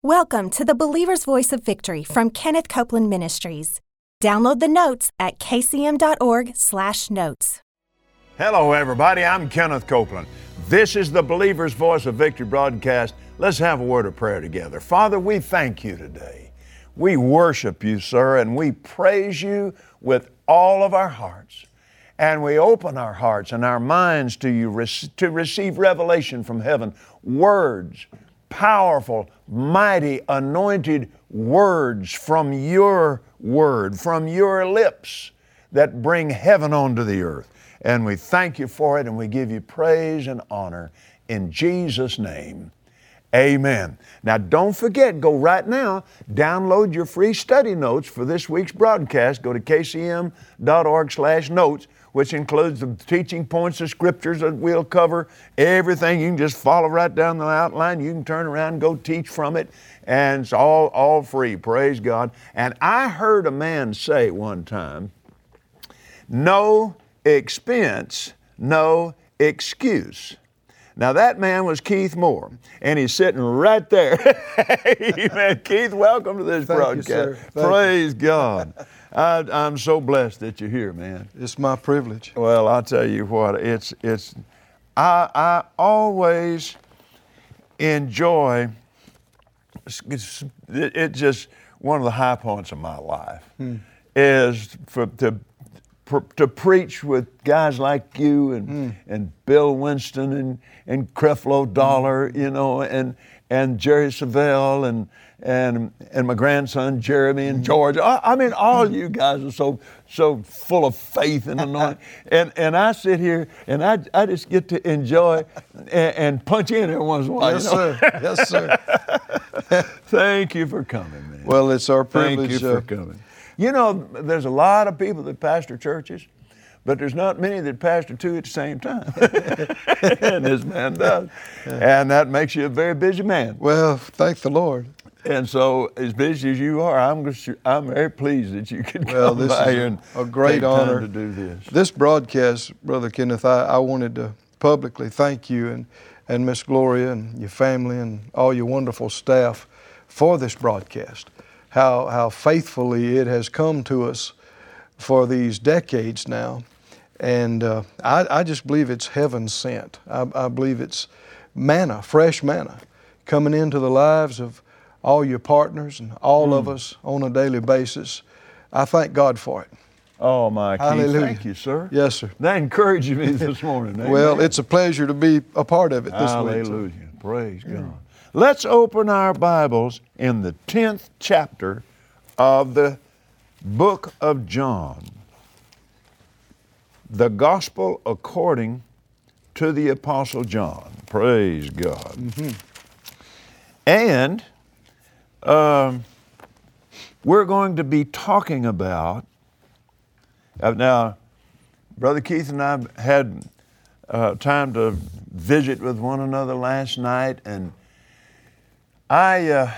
Welcome to the Believer's Voice of Victory from Kenneth Copeland Ministries. Download the notes at kcm.org/notes. Hello, everybody. I'm Kenneth Copeland. This is the Believer's Voice of Victory broadcast. Let's have a word of prayer together. Father, we thank you today. We worship you, sir, and we praise you with all of our hearts. And we open our hearts and our minds to you to receive revelation from heaven, words, powerful, mighty, anointed words from your word, from your lips that bring heaven onto the earth. And we thank you for it, and we give you praise and honor in Jesus' name. Amen. Now, don't forget, go right now, download your free study notes for this week's broadcast. Go to kcm.org/notes, which includes the teaching points of scriptures that we'll cover, everything. You can just follow right down the outline. You can turn around and go teach from it, and it's all free. Praise God. And I heard a man say one time, no expense, no excuse. Now, that man was Keith Moore, and he's sitting right there. Amen. Keith, welcome to this broadcast. You, sir. Praise God. I'm so blessed that you're here, man. It's my privilege. Well, I'll tell you what, I always enjoy, it's just one of the high points of my life is to preach with guys like you and Bill Winston and Creflo Dollar, you know, and Jerry Savelle and my grandson Jeremy and George. I mean, all you guys are so full of faith and anointing. and I sit here and I just get to enjoy and punch in every once in a while. Yes, you know? sir. Yes, sir. Thank you for coming, man. Well, it's our privilege. Thank you for coming. You know, there's a lot of people that pastor churches, but there's not many that pastor two at the same time. And this man does. And that makes you a very busy man. Well, thank the Lord. And so, as busy as you are, I'm very pleased that you could come by here and a great take honor time to do this. This broadcast, Brother Kenneth, I wanted to publicly thank you and Miss Gloria and your family and all your wonderful staff for this broadcast. How faithfully it has come to us for these decades now. And I just believe it's heaven sent. I believe it's manna, fresh manna, coming into the lives of all your partners and all of us on a daily basis. I thank God for it. Oh, my Keith, Hallelujah. thank you, sir. Yes, sir. That encourages me this morning. Well, Amen. it's a pleasure to be a part of it this week. Hallelujah. Praise God. Let's open our Bibles in the 10th chapter of the book of John. The Gospel according to the Apostle John. Praise God. And we're going to be talking about, now, Brother Keith and I had time to visit with one another last night, and I'm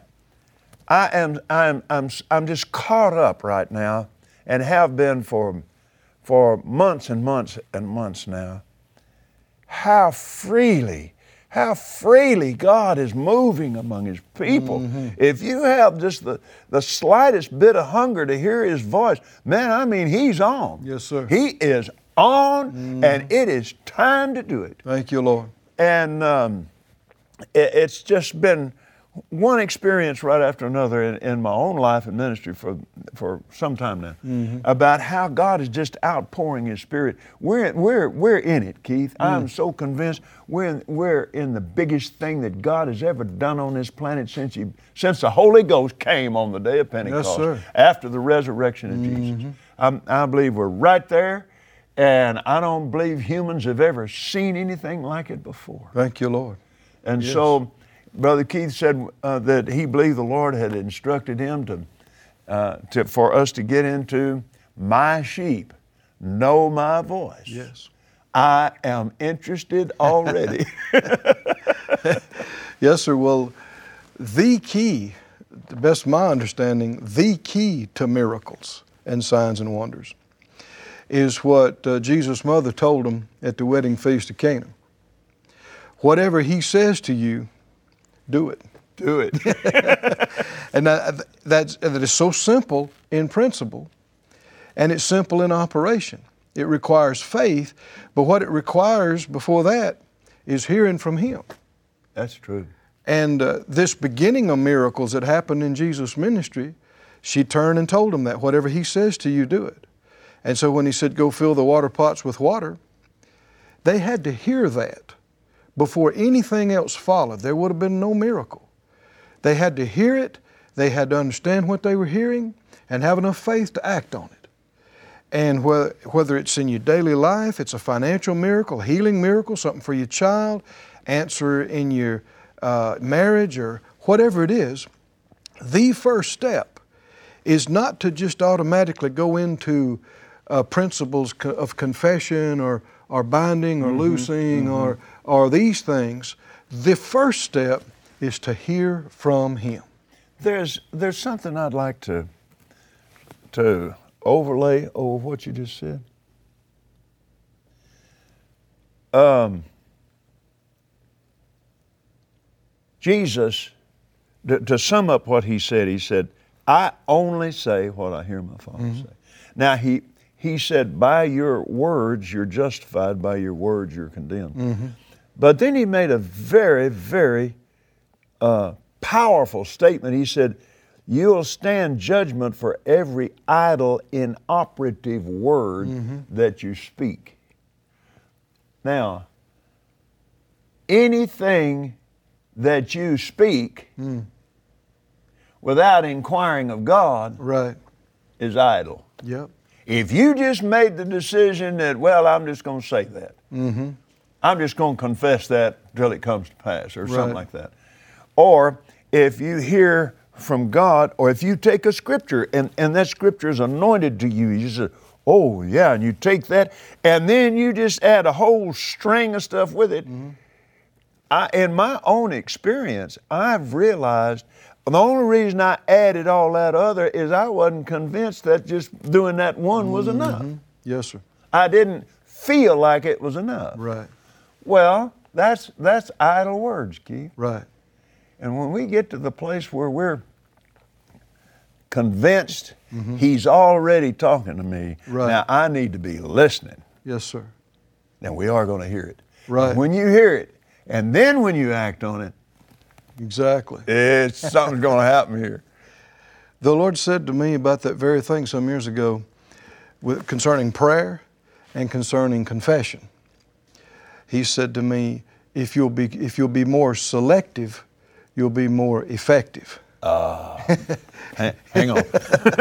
just caught up right now, and have been for months and months and months now. How freely God is moving among His people. If you have just the slightest bit of hunger to hear His voice, man, I mean, He's on. Yes, sir. He is on, and it is time to do it. Thank you, Lord. And it's just been one experience right after another in my own life and ministry for some time now, about how God is just outpouring His Spirit. We're in it, Keith. I'm so convinced we're in the biggest thing that God has ever done on this planet since the Holy Ghost came on the day of Pentecost. Yes, sir. After the resurrection of Jesus. I believe we're right there, and I don't believe humans have ever seen anything like it before. Thank you, Lord. And Yes. so Brother Keith said that he believed the Lord had instructed him for us to get into my sheep know my voice. Yes. I am interested already. Yes, sir. Well, the key, the best of my understanding, the key to miracles and signs and wonders is what Jesus' mother told him at the wedding feast of Cana. Whatever He says to you, do it. Do it. And that is so simple in principle, and it's simple in operation. It requires faith, but what it requires before that is hearing from Him. That's true. And this beginning of miracles that happened in Jesus' ministry, she turned and told him that whatever He says to you, do it. And so when He said, go fill the water pots with water, they had to hear that before anything else followed. There would have been no miracle. They had to hear it, they had to understand what they were hearing, and have enough faith to act on it. And whether it's in your daily life, it's a financial miracle, healing miracle, something for your child, answer in your marriage, or whatever it is, the first step is not to just automatically go into principles of confession or binding or loosing or these things. The first step is to hear from Him. There's something I'd like to overlay over what you just said. Jesus, to sum up what He said, I only say what I hear my Father say. Now, he said, by your words you're justified, by your words you're condemned. But then He made a very, very powerful statement. He said, you'll stand judgment for every idle, inoperative word that you speak. Now, anything that you speak without inquiring of God is idle. Yep. If you just made the decision that, well, I'm just going to say that. I'm just going to confess that till it comes to pass, or something like that. Or if you hear from God, or if you take a scripture and that scripture is anointed to you, you say, oh yeah, and you take that, and then you just add a whole string of stuff with it. In my own experience, I've realized the only reason I added all that other is I wasn't convinced that just doing that one was enough. Yes, sir. I didn't feel like it was enough. Right. Well, that's idle words, Keith. Right. And when we get to the place where we're convinced He's already talking to me, now I need to be listening. Yes, sir. Now we are going to hear it. Right. And when you hear it, and then when you act on it, exactly, something's going to happen here. The Lord said to me about that very thing some years ago concerning prayer and concerning confession. He said to me, if you'll be more selective, you'll be more effective. Hang on.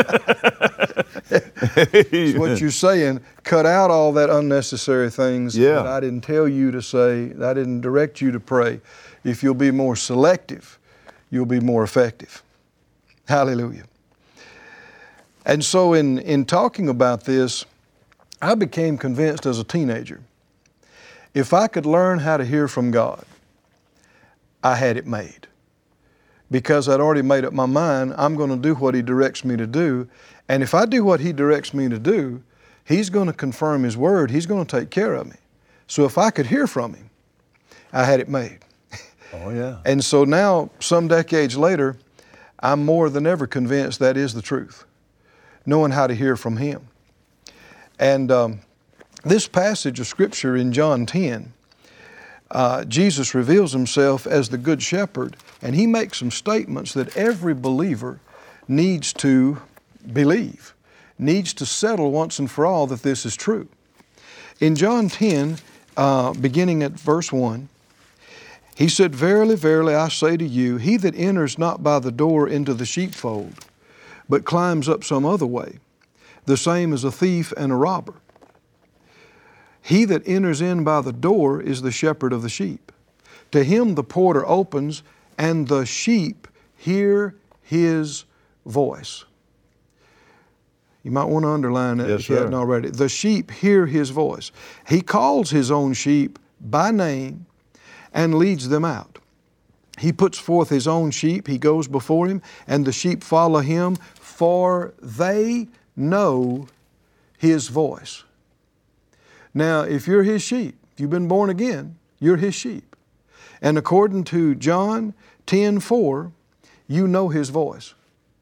So what you're saying, cut out all that unnecessary things that I didn't tell you to say, that I didn't direct you to pray. If you'll be more selective, you'll be more effective. Hallelujah. And so in talking about this, I became convinced as a teenager, if I could learn how to hear from God, I had it made. Because I'd already made up my mind, I'm going to do what He directs me to do. And if I do what He directs me to do, He's going to confirm His word. He's going to take care of me. So if I could hear from Him, I had it made. Oh, yeah. And so now, some decades later, I'm more than ever convinced that is the truth, knowing how to hear from Him. And this passage of Scripture in John 10, Jesus reveals Himself as the Good Shepherd, and He makes some statements that every believer needs to believe, needs to settle once and for all that this is true. In John 10, beginning at verse 1, He said, verily, verily, I say to you, he that enters not by the door into the sheepfold, but climbs up some other way, the same is a thief and a robber. He that enters in by the door is the shepherd of the sheep. To him the porter opens, and the sheep hear his voice. You might want to underline that if you hadn't already. The sheep hear his voice. He calls his own sheep by name and leads them out. He puts forth his own sheep, he goes before him, and the sheep follow him, for they know his voice. Now, if you're his sheep, if you've been born again, you're his sheep. And according to John 10:4, you know His voice.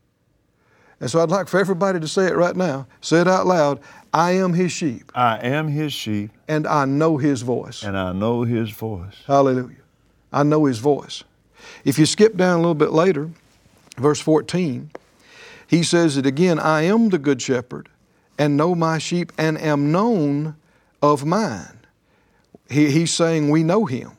And so I'd like for everybody to say it right now. Say it out loud. I am His sheep. I am His sheep. And I know His voice. And I know His voice. Hallelujah. I know His voice. If you skip down a little bit later, verse 14, He says it again, I am the good shepherd and know my sheep and am known of mine. He's saying we know Him.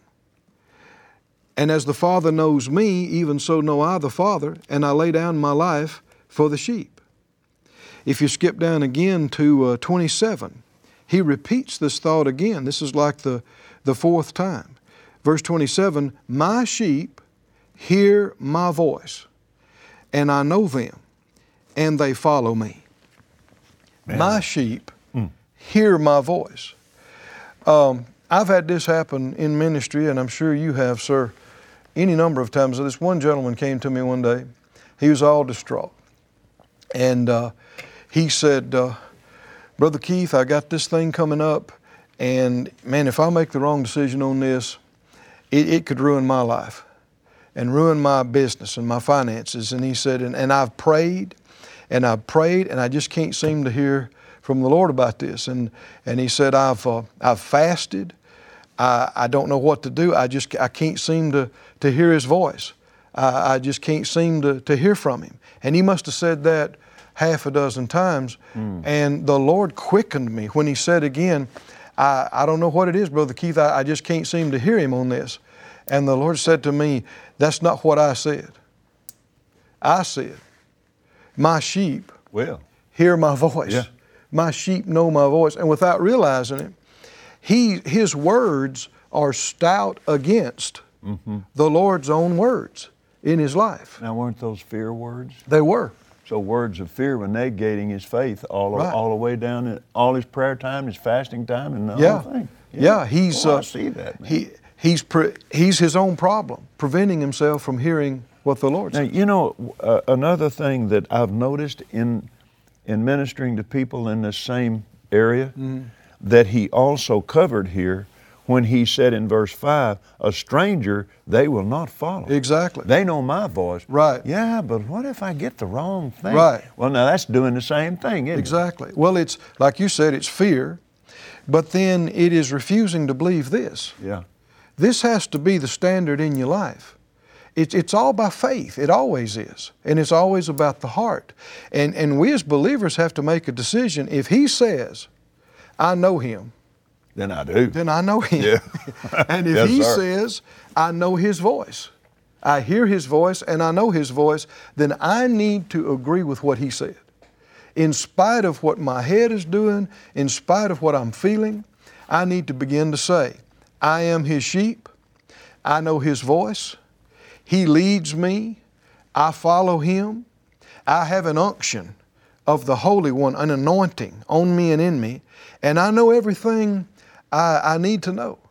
And as the Father knows me, even so know I the Father, and I lay down my life for the sheep. If you skip down again to 27, He repeats this thought again. This is like the fourth time. Verse 27, my sheep hear my voice, and I know them, and they follow me. Man. My sheep hear my voice. I've had this happen in ministry, and I'm sure you have, sir, any number of times. This one gentleman came to me one day. He was all distraught. And he said, Brother Keith, I got this thing coming up, and man, if I make the wrong decision on this, it could ruin my life and ruin my business and my finances. And he said, and I've prayed, and I just can't seem to hear from the Lord about this. And he said, I've fasted. I don't know what to do. I can't seem to hear His voice. I just can't seem to hear from Him. And he must have said that half a dozen times. And the Lord quickened me when he said again, I don't know what it is, Brother Keith. I just can't seem to hear Him on this. And the Lord said to me, that's not what I said. I said, my sheep hear my voice. Yeah. My sheep know my voice. And without realizing it, His words are stout against the Lord's own words in His life. Now, weren't those fear words? They were. So words of fear were negating His faith all the way down in all His prayer time, His fasting time, and the whole thing. Yeah, He's. I see that. Man. He's His own problem, preventing Himself from hearing what the Lord says. Now, you know, another thing that I've noticed in ministering to people in this same area, that He also covered here when He said in verse 5, a stranger they will not follow. Exactly. They know my voice. Right. Yeah, but what if I get the wrong thing? Right. Well, now that's doing the same thing, isn't it? Exactly. Well, it's, like you said, it's fear, but then it is refusing to believe this. Yeah. This has to be the standard in your life. It's all by faith. It always is. And it's always about the heart. And we as believers have to make a decision. If He says, I know Him, then I do. Then I know Him. Yeah. And if He says, I know His voice, I hear His voice and I know His voice, then I need to agree with what He said. In spite of what my head is doing, in spite of what I'm feeling, I need to begin to say, I am His sheep, I know His voice, He leads me, I follow Him, I have an unction of the Holy One, an anointing on me and in me, and I know everything I need to know.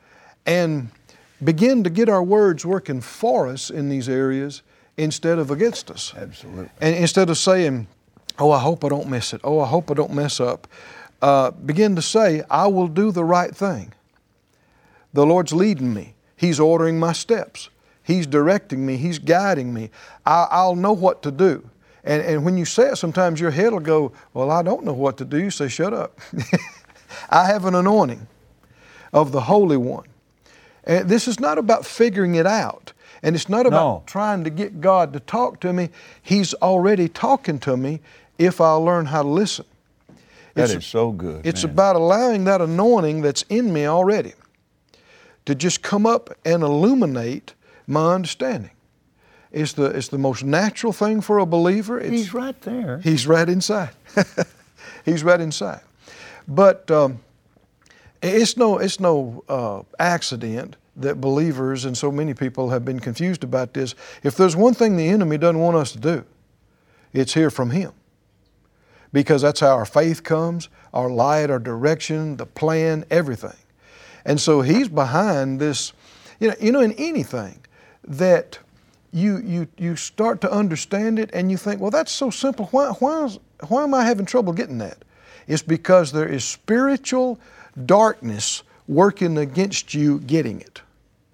And begin to get our words working for us in these areas instead of against us. Absolutely. And instead of saying, oh, I hope I don't miss it. Oh, I hope I don't mess up. Begin to say, I will do the right thing. The Lord's leading me. He's ordering my steps. He's directing me. He's guiding me. I'll know what to do. And when you say it, sometimes your head will go, well, I don't know what to do. You say, shut up. I have an anointing of the Holy One. And this is not about figuring it out. And it's not about trying to get God to talk to me. He's already talking to me if I'll learn how to listen. That is so good. It's about allowing that anointing that's in me already to just come up and illuminate my understanding. It's the most natural thing for a believer. He's right there. He's right inside. He's right inside. But it's no accident that believers and so many people have been confused about this. If there's one thing the enemy doesn't want us to do, it's hear from Him. Because that's how our faith comes, our light, our direction, the plan, everything. And so He's behind this, you know, in anything that you start to understand it and you think, well, that's so simple. Why am I having trouble getting that? It's because there is spiritual darkness working against you getting it.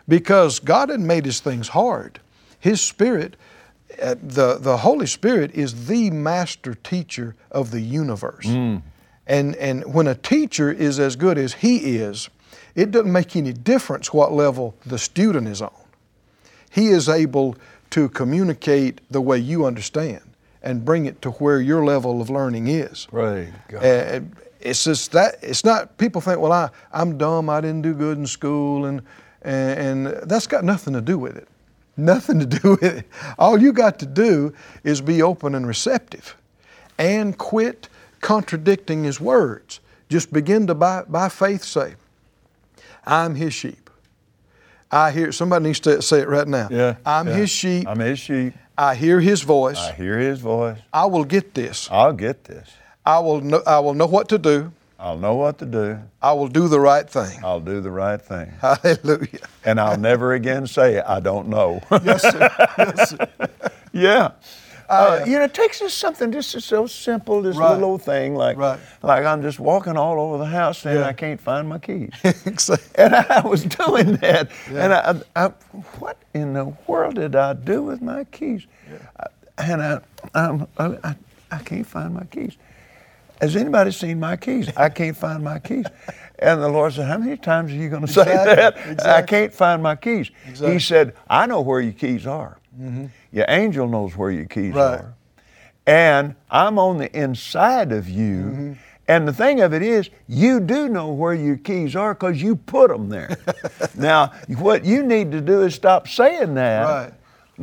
because God hadn't made His things hard. His Spirit, the Holy Spirit is the master teacher of the universe. And when a teacher is as good as He is, it doesn't make any difference what level the student is on. He is able to communicate the way you understand and bring it to where your level of learning is. Praise God. It's just that, it's not, people think, well, I'm dumb, I didn't do good in school, and that's got nothing to do with it. Nothing to do with it. All you got to do is be open and receptive and quit contradicting His words. Just begin to, by faith, say, I'm His sheep. I hear, somebody needs to say it right now. Yeah, I'm His sheep. I'm His sheep. I hear His voice. I hear His voice. I will get this. I'll get this. I will know what to do. I'll know what to do. I will do the right thing. I'll do the right thing. Hallelujah. And I'll never again say, I don't know. Yes, sir. Yes, sir. Yeah. It takes us something just so simple, this little old thing, like I'm just walking all over the house saying I can't find my keys. Exactly. And I was doing that, and I what in the world did I do with my keys? Yeah. And I can't find my keys. Has anybody seen my keys? I can't find my keys. And the Lord said, how many times are you going to say that? Exactly. I can't find my keys. Exactly. He said, I know where your keys are. Mm-hmm. Your angel knows where your keys are. And I'm on the inside of you. Mm-hmm. And the thing of it is, you do know where your keys are because you put them there. Now, what you need to do is stop saying that. Right.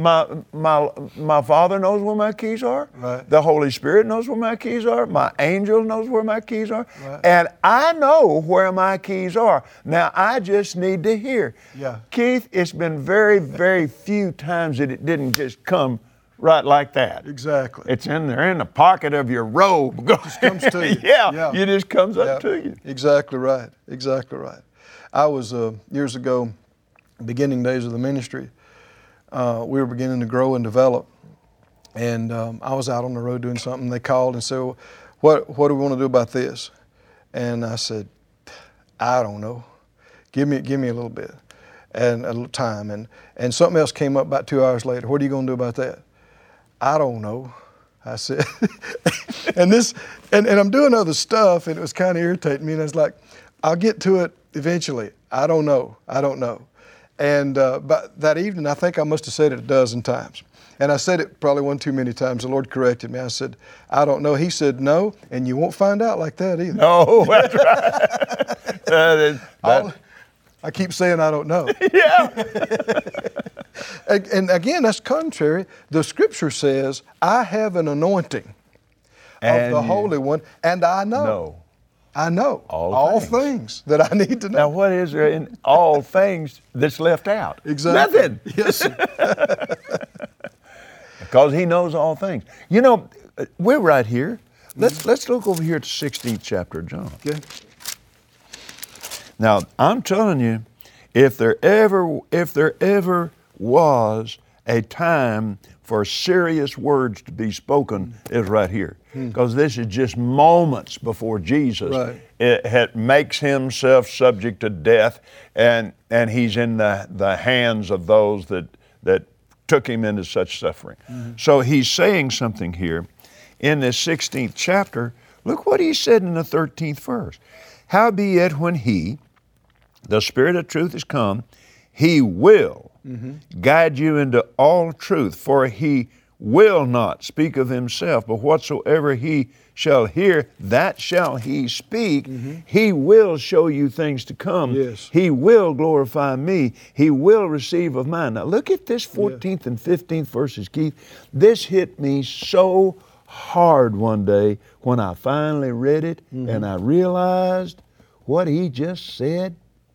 My Father knows where my keys are. Right. The Holy Spirit knows where my keys are. My angel knows where my keys are. Right. And I know where my keys are. Now, I just need to hear. Yeah. Keith, it's been very, very few times that it didn't just come right like that. Exactly. It's in there in the pocket of your robe. It just comes to you. Yeah, it just comes up to you. Exactly right. Exactly right. I was, years ago, beginning days of the ministry, we were beginning to grow and develop, and I was out on the road doing something. They called and said, well, what do we want to do about this? And I said, I don't know. Give me a little bit and a little time. And something else came up about 2 hours later. What are you going to do about that? I don't know, I said. and I'm doing other stuff, and it was kind of irritating me. And I was like, I'll get to it eventually. I don't know. And but that evening, I think I must have said it a dozen times. And I said it probably one too many times. The Lord corrected me. I said, I don't know. He said, no, and you won't find out like that either. No, that's right. I keep saying I don't know. Yeah. And again, that's contrary. The Scripture says, I have an anointing of the Holy One, and I know. I know all things that I need to know. Now, what is there in all things that's left out? Exactly. Nothing. Yes, sir. Because He knows all things. You know, we're right here. Let's look over here at the 16th chapter of John. Okay. Now, I'm telling you, if there ever was a time for serious words to be spoken, is right here. Because this is just moments before Jesus makes Himself subject to death, and He's in the hands of those that took Him into such suffering. So He's saying something here in this 16th chapter. Look what He said in the 13th verse. Howbeit when He, the Spirit of truth, is come, He will guide you into all truth, for He will not speak of Himself, but whatsoever He shall hear, that shall He speak. He will show you things to come. Yes. He will glorify me. He will receive of mine. Now look at this 14th and 15th verses, Keith. This hit me so hard one day when I finally read it and I realized what He just said.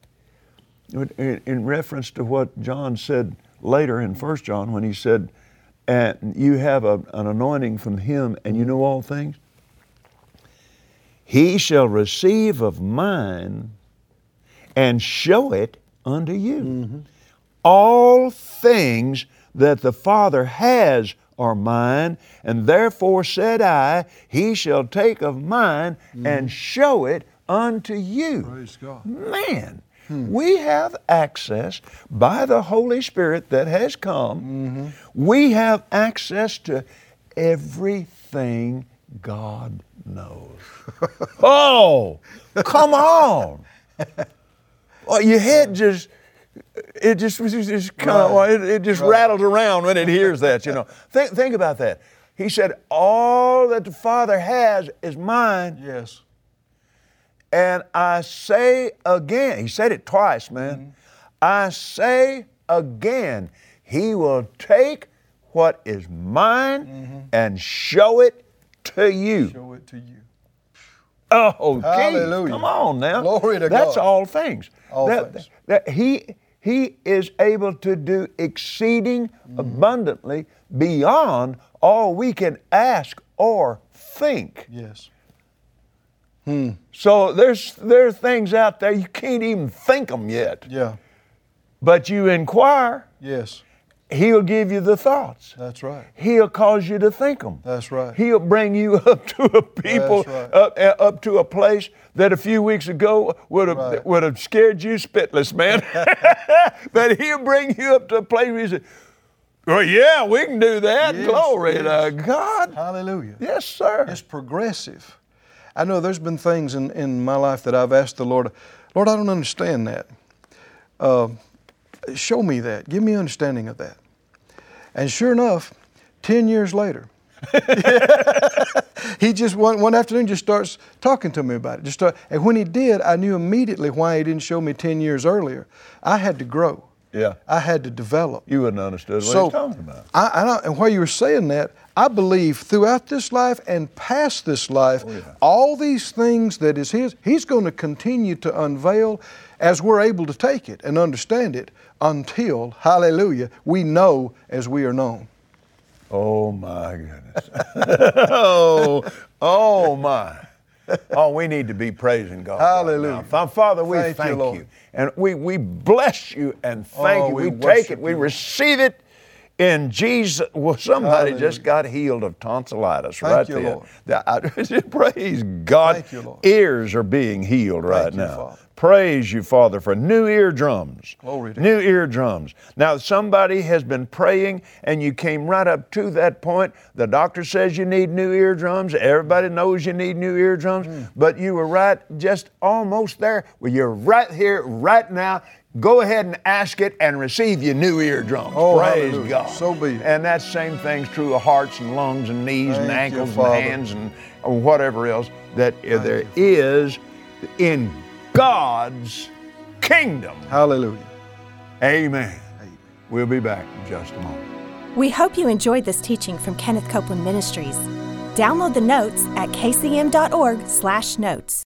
In reference to what John said later in 1 John when he said, and you have an anointing from Him and you know all things. He shall receive of mine and show it unto you. All things that the Father has are mine, and therefore said I, He shall take of mine and show it unto you. Praise God. Man. We have access by the Holy Spirit that has come. We have access to everything God knows. Oh, come on. Well, your head just rattles around when it hears that, you know. Think about that. He said, all that the Father has is mine. Yes. And I say again, he said it twice, man. I say again, He will take what is mine and show it to you. Show it to you. Oh, hallelujah. Come on now. Glory to God. That's all things. All things. That He is able to do exceeding abundantly beyond all we can ask or think. Yes. So there are things out there you can't even think them yet. Yeah. But you inquire, Yes. He'll give you the thoughts. That's right. He'll cause you to think them. That's right. He'll bring you up to a people, That's right. up to a place that a few weeks ago would have scared you spitless, man. But He'll bring you up to a place where you say, well, yeah, we can do that. Yes, Glory yes. to God. Hallelujah. Yes, sir. It's progressive. I know there's been things in my life that I've asked the Lord, Lord, I don't understand that. Show me that. Give me understanding of that. And sure enough, 10 years later, he just one afternoon just starts talking to me about it. And when he did, I knew immediately why he didn't show me 10 years earlier. I had to grow. Yeah. I had to develop. You wouldn't have understood what he's talking about. And while you were saying that, I believe throughout this life and past this life, all these things that is His, He's going to continue to unveil as we're able to take it and understand it until, hallelujah, we know as we are known. Oh, my goodness. oh, my. Oh, we need to be praising God. Hallelujah. Right, Father, we thank you, Lord. And we bless you and thank you. We take it. We receive it in Jesus. Well, somebody just got healed of tonsillitis right you, there. Praise God. Thank you, Lord. Ears are being healed right you, now. Father. Praise you, Father, for new eardrums. Glory to New eardrums. Now, somebody has been praying and you came right up to that point. The doctor says you need new eardrums. Everybody knows you need new eardrums. But you were right, just almost there. Well, you're right here, right now. Go ahead and ask it and receive your new eardrums. Oh, Praise hallelujah. God. So be it. And that same thing's true of hearts and lungs and knees and Thank you, ankles and Father. hands and whatever else that there is in God's kingdom. Hallelujah. Amen. We'll be back in just a moment. We hope you enjoyed this teaching from Kenneth Copeland Ministries. Download the notes at kcm.org/notes.